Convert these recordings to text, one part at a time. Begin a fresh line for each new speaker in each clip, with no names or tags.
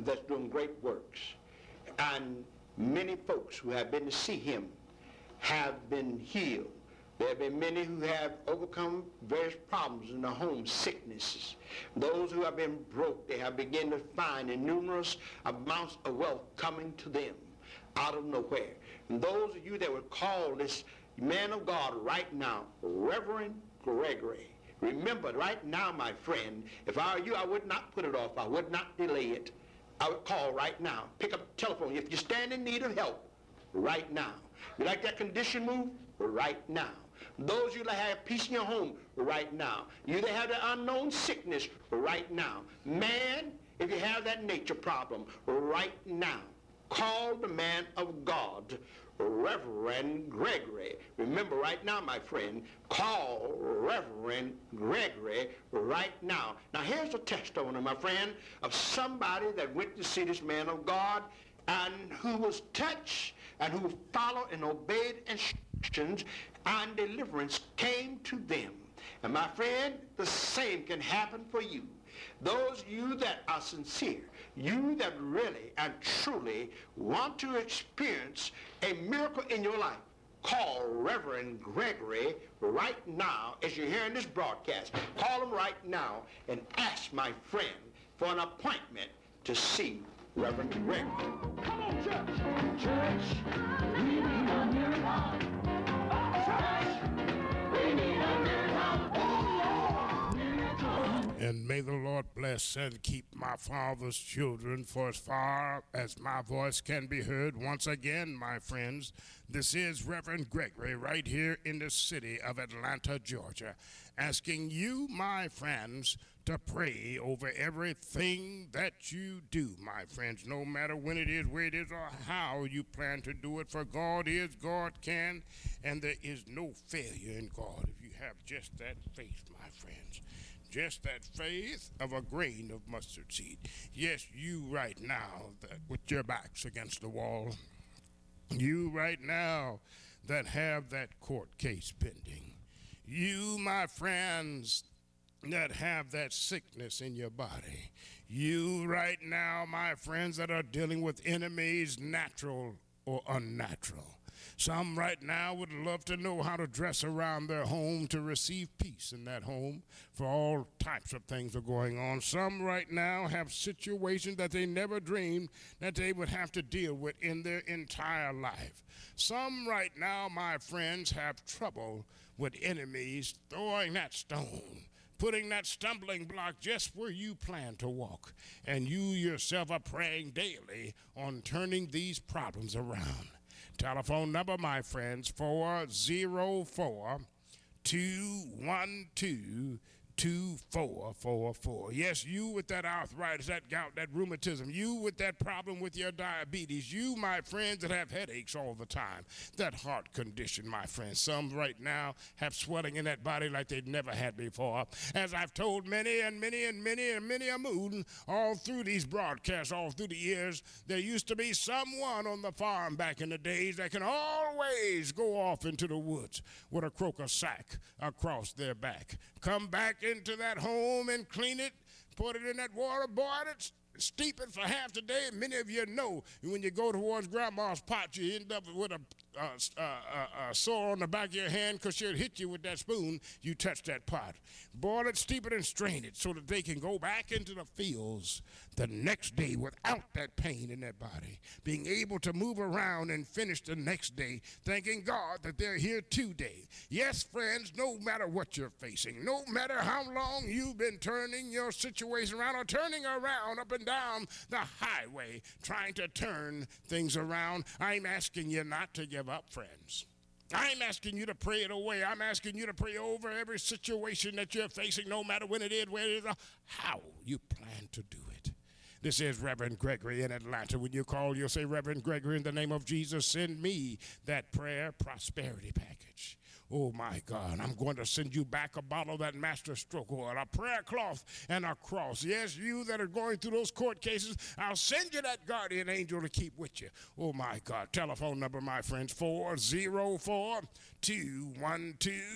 that's doing great works. And many folks who have been to see him have been healed. There have been many who have overcome various problems in their home, sicknesses. Those who have been broke, they have begun to find numerous amounts of wealth coming to them out of nowhere. And those of you that would call this man of God right now, Reverend Gregory, remember right now, my friend, if I were you, I would not put it off. I would not delay it. I would call right now. Pick up the telephone. If you stand in need of help, right now. You like that condition moved? Right now. Those of you that have peace in your home, right now. You that have the unknown sickness, right now. Man, if you have that nature problem, right now. Call the man of God, Reverend Gregory. Remember right now, my friend, call Reverend Gregory right now. Now here's a testimony, my friend, of somebody that went to see this man of God and who was touched and who followed and obeyed instructions, and deliverance came to them. And my friend, the same can happen for you. Those of you that are sincere, you that really and truly want to experience a miracle in your life, call Reverend Gregory right now as you're hearing this broadcast. Call him right now and ask my friend for an appointment to see Reverend Gregory. Come on, church! Church, we need a miracle. Church, we need a miracle.
And may the Lord bless and keep my father's children for as far as my voice can be heard. Once again, my friends, this is Reverend Gregory right here in the city of Atlanta, Georgia, asking you, my friends, to pray over everything that you do, my friends, no matter when it is, where it is, or how you plan to do it. For God is, God can, and there is no failure in God if you have just that faith, my friends. Just that faith of a grain of mustard seed. Yes, you right now that with your backs against the wall, you right now that have that court case pending, you, my friends, that have that sickness in your body, you right now, my friends, that are dealing with enemies, natural or unnatural. Some right now would love to know how to dress around their home to receive peace in that home, for all types of things are going on. Some right now have situations that they never dreamed that they would have to deal with in their entire life. Some right now, my friends, have trouble with enemies throwing that stone, putting that stumbling block just where you plan to walk. And you yourself are praying daily on turning these problems around. Telephone number, my friends, 404-212-2444. Yes, you with that arthritis, that gout, that rheumatism, you with that problem with your diabetes, you, my friends, that have headaches all the time, that heart condition, my friends. Some right now have swelling in that body like they've never had before. As I've told many a moon all through these broadcasts, all through the years, there used to be someone on the farm back in the days that can always go off into the woods with a croaker sack across their back, come back into that home and clean it, put it in that water, boil it, steep it for half the day. Many of you know when you go towards grandma's pot, you end up with a sore on the back of your hand because she'll hit you with that spoon. You touch that pot. Boil it, steep it, and strain it so that they can go back into the fields the next day without that pain in their body, being able to move around and finish the next day, thanking God that they're here today. Yes, friends, no matter what you're facing, no matter how long you've been turning your situation around or turning around up and down the highway, trying to turn things around, I'm asking you not to give up, friends. I'm asking you to pray it away. I'm asking you to pray over every situation that you're facing, no matter when it is, where it is, or how you plan to do it. This is Reverend Gregory in Atlanta. When you call, you'll say, Reverend Gregory, in the name of Jesus, send me that prayer prosperity package. Oh, my God, I'm going to send you back a bottle of that master stroke oil, a prayer cloth, and a cross. Yes, you that are going through those court cases, I'll send you that guardian angel to keep with you. Oh, my God. Telephone number, my friends, 404-212-2444.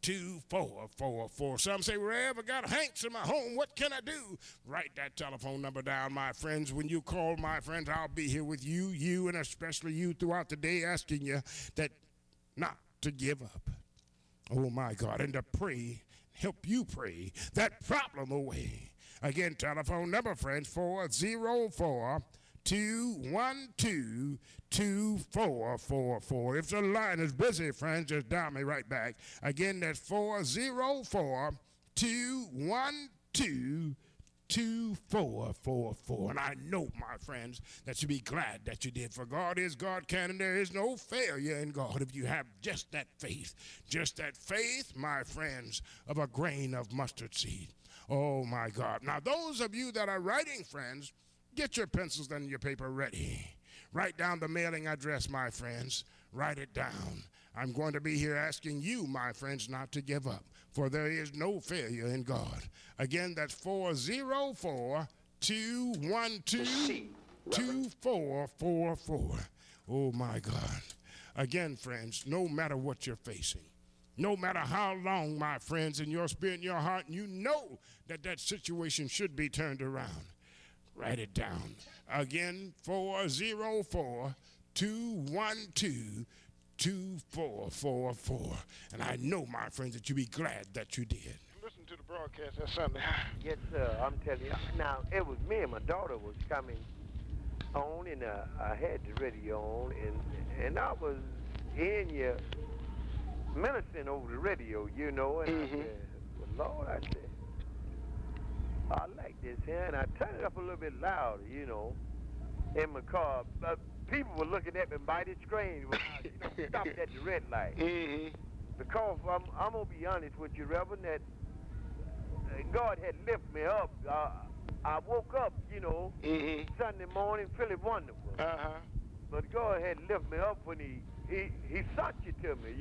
2444. Some say, Rev, I got Hanks in my home. What can I do? Write that telephone number down, my friends. When you call, my friends, I'll be here with you, and especially you throughout the day, asking you that not to give up. Oh, my God, and to pray, help you pray that problem away. Again, telephone number, friends, 404-212-2444. If the line is busy, friends, just dial me right back. Again, that's 404-212-2444. And I know, my friends, that you'll be glad that you did. For God is God can, and there is no failure in God if you have just that faith. Just that faith, my friends, of a grain of mustard seed. Oh, my God. Now, those of you that are writing, friends, get your pencils and your paper ready. Write down the mailing address, my friends. Write it down. I'm going to be here asking you, my friends, not to give up, for there is no failure in God. Again, that's 404-212-2444. Oh, my God. Again, friends, no matter what you're facing, no matter how long, my friends, in your spirit and your heart, you know that that situation should be turned around. Write it down. Again, 404-212-2444. And I know, my friends, that you'll be glad that you did.
Listen to the broadcast that Sunday.
Yes, sir. I'm telling you. Now, it was me and my daughter was coming on, and I had the radio on, and I was in your ministering over the radio, you know, and I said, well, Lord, I said, I like this here, and I turned it up a little bit louder, you know, in my car. People were looking at me mighty strange when I, stopped at the red light. Because I'm going to be honest with you, Reverend, that God had lifted me up. I woke up, Sunday morning feeling wonderful. But God had lifted me up when He sent you to me,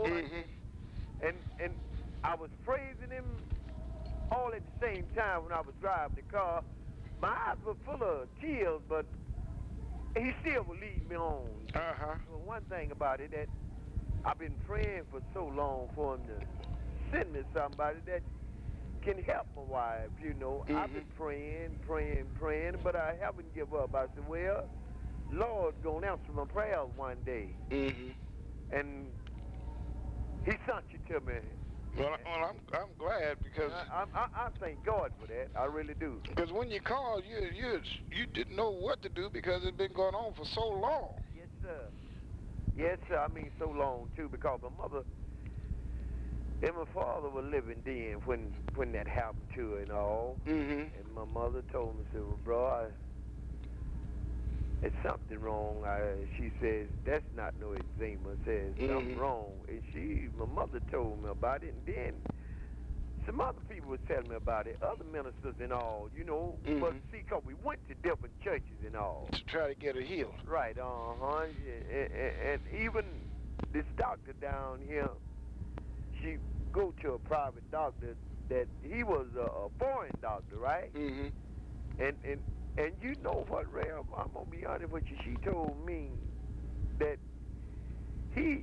and I was praising Him all at the same time when I was driving the car. My eyes were full of tears, but He still would lead me on. Well, one thing about it that I've been praying for so long for Him to send me somebody that can help my wife, I've been praying, but I haven't given up. I said, well, Lord's going to answer my prayers one day. And He sent you to me.
Well, I'm glad because
I thank God for that. I really do.
Because when you called, you didn't know what to do because it's been going on for so long.
Yes, sir. Yes, sir. I mean so long too, because my mother and my father were living then when that happened to her and all. And my mother told me, said, well, bro, it's something wrong. She says, that's not no eczema. Says, something wrong. And my mother told me about it. And then some other people were telling me about it, other ministers and all, But see, because we went to different churches and all.
To try to get her healed.
Right, and even this doctor down here, she go to a private doctor that he was a foreign doctor, right? And you know what, Ray, I'm going to be honest with you. She told me that he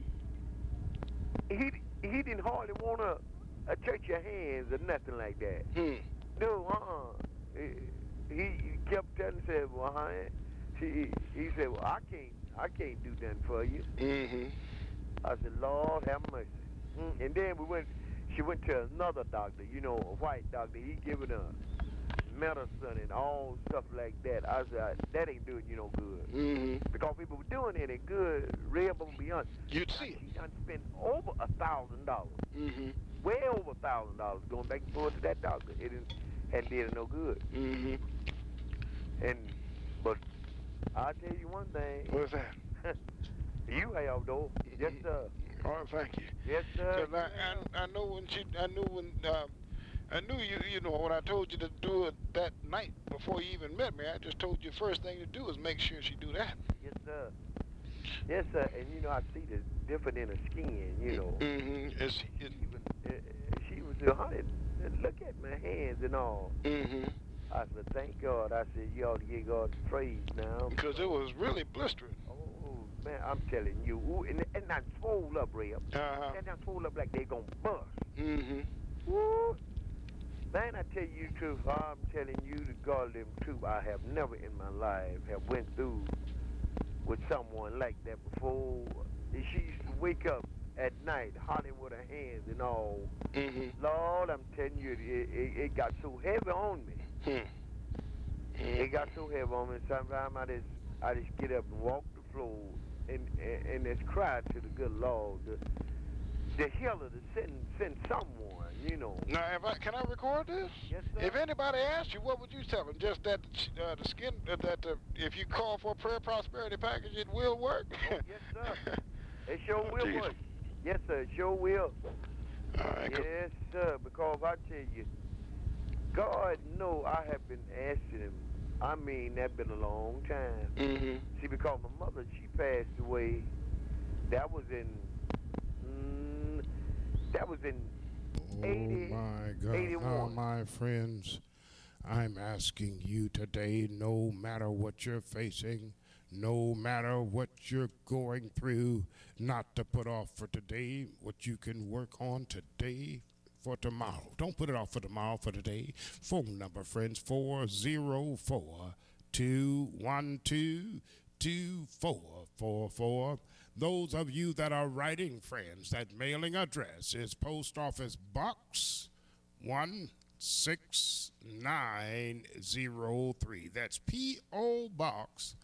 didn't hardly want to touch your hands or nothing like that. No, He kept telling me, said, well, honey, he said, well, I can't do nothing for you. I said, Lord, have mercy. And then she went to another doctor, a white doctor. He given her medicine and all stuff like that. I said, that ain't doing you no good. Because people were doing any good, Real beyond.
You'd see it.
She done spent over $1,000. Way over $1,000 going back and forth to that doctor. It hadn't did her no good. But I'll tell you one thing.
What's that?
You have, though. Yes, sir.
Oh, thank you.
Yes, sir.
I know when when I told you to do it that night before you even met me, I just told you the first thing to do is make sure she do that.
Yes, sir. Yes, sir. And I see the difference in her skin, She was, honey, look at my hands and all. I said, thank God. I said, you ought to give God praise now.
Because it was really blistering.
Oh, Man, I'm telling you, ooh, and not swole up, Ray. And not swole up like they gonna bust.
Mm-hmm.
Woo. Man, I tell you the truth. I'm telling you the goddamn truth. I have never in my life have went through with someone like that before. And she used to wake up at night hollering with her hands and all.
Mm-hmm.
Lord, I'm telling you, it got so heavy on me. It got so heavy on me. Sometimes I just get up and walk the floor and just cry to the good Lord, the healer to send someone, you know.
Now, can I record this?
Yes, sir.
If anybody asks you, what would you tell them? Just that the skin, if you call for a prayer prosperity package, it will work.
Oh, yes, sir. It sure will
Jesus.
work. Yes, sir. It sure will.
All right,
Yes, sir. Because I tell you, God know I have been asking him. I mean, that's been a long time.
Mm-hmm.
See, because my mother, she passed away. That was in 80,
Oh my God.
81.
Now, my friends, I'm asking you today, no matter what you're facing, no matter what you're going through, not to put off for today what you can work on today for tomorrow. Don't put it off for tomorrow, for today. Phone number, friends, 404-212-2444. Those of you that are writing, friends, that mailing address is Post Office Box 16903. That's P.O. Box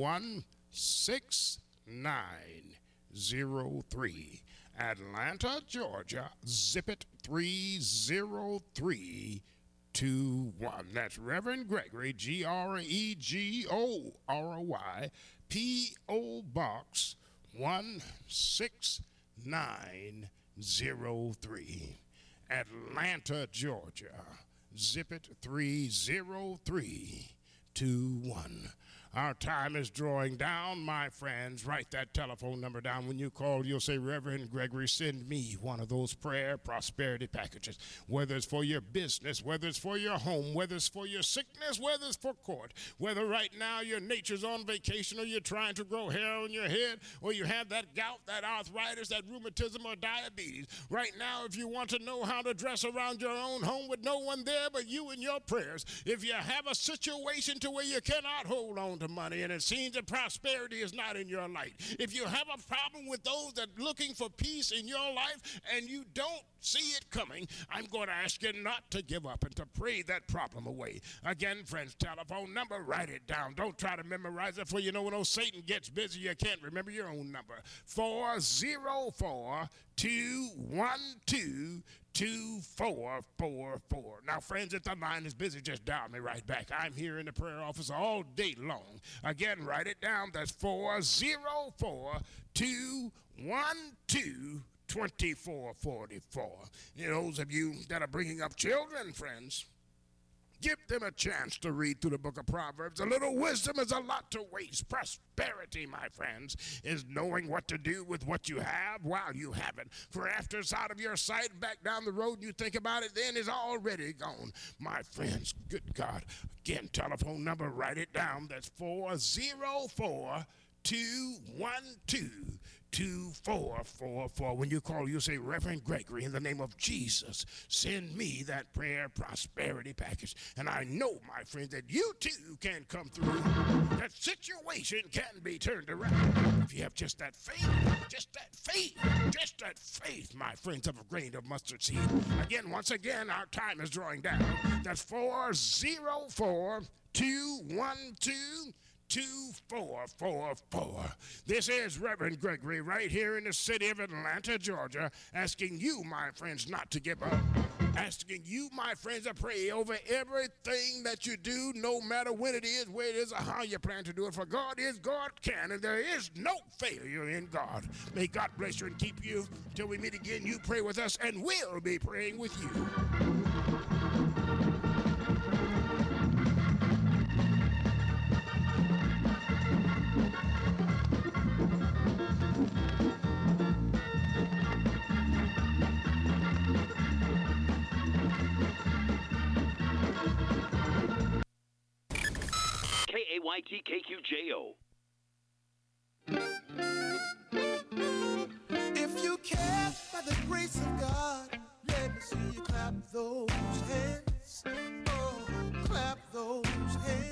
16903. Atlanta, Georgia, zip it 30321. That's Reverend Gregory, Gregory, P.O. Box 16903. Atlanta, Georgia, zip it 30321. Our time is drawing down, my friends. Write that telephone number down. When you call, you'll say, Reverend Gregory, send me one of those prayer prosperity packages. Whether it's for your business, whether it's for your home, whether it's for your sickness, whether it's for court, whether right now your nature's on vacation or you're trying to grow hair on your head or you have that gout, that arthritis, that rheumatism or diabetes. Right now, if you want to know how to dress around your own home with no one there but you and your prayers, if you have a situation to where you cannot hold on to money and it seems that prosperity is not in your light, if you have a problem with those that are looking for peace in your life and you don't see it coming, I'm going to ask you not to give up and to pray that problem away. Again, friends, telephone number, write it down. Don't try to memorize it, for you know when Satan gets busy, you can't remember your own number. 404-212-2444. Now, friends, if the line is busy, just dial me right back. I'm here in the prayer office all day long. Again, write it down. That's 404-212-2444. Those of you that are bringing up children, friends, give them a chance to read through the book of Proverbs. A little wisdom is a lot to waste. Prosperity, my friends, is knowing what to do with what you have while you have it. For after it's out of your sight, back down the road, you think about it, then it's already gone. My friends, good God. Again, telephone number, write it down. That's 404-212-2444. When you call, you say, Reverend Gregory, in the name of Jesus, send me that prayer prosperity package. And I know, my friend, that you too can come through. That situation can be turned around. If you have just that faith, my friends, of a grain of mustard seed. Again, once again, our time is drawing down. That's 404-212-2444. This is Reverend Gregory right here in the city of Atlanta, Georgia, asking you, my friends, not to give up. Asking you, my friends, to pray over everything that you do, no matter when it is, where it is, or how you plan to do it. For God is, God can, and there is no failure in God. May God bless you and keep you. Till we meet again, you pray with us, and we'll be praying with you.
KAYT KQJO. If you care by the grace of God, let me see you clap those hands. Oh, clap those hands.